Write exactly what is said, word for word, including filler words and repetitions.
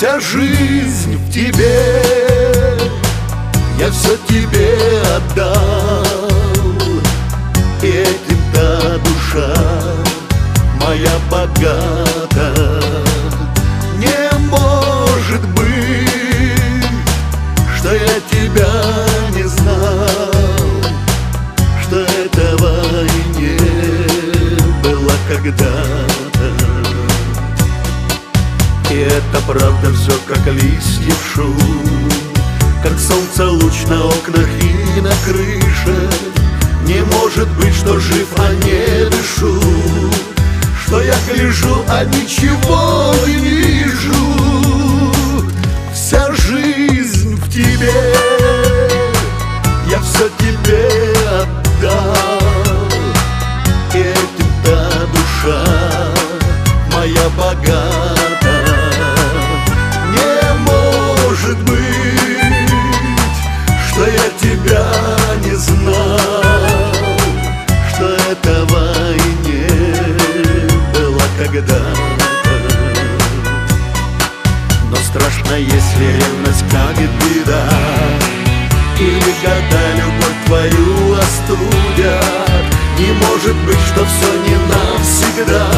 Вся жизнь в тебе, я все тебе отдал, и этим-то душа моя богата. Не может быть, что я тебя не знал, что этого и не было когда-то. И это правда все, как листья шум, как солнце луч на окнах и на крыше. Не может быть, что жив, а не дышу, что я гляжу, а ничего не вижу. Вся жизнь в тебе, я все тебе отдал, и этим-то душа моя богата. Не может быть, что я тебя не знал, что этого и не было когда-то. Но страшно, если ревность как беда, или когда любовь твою остудят. Не может быть, что все не навсегда,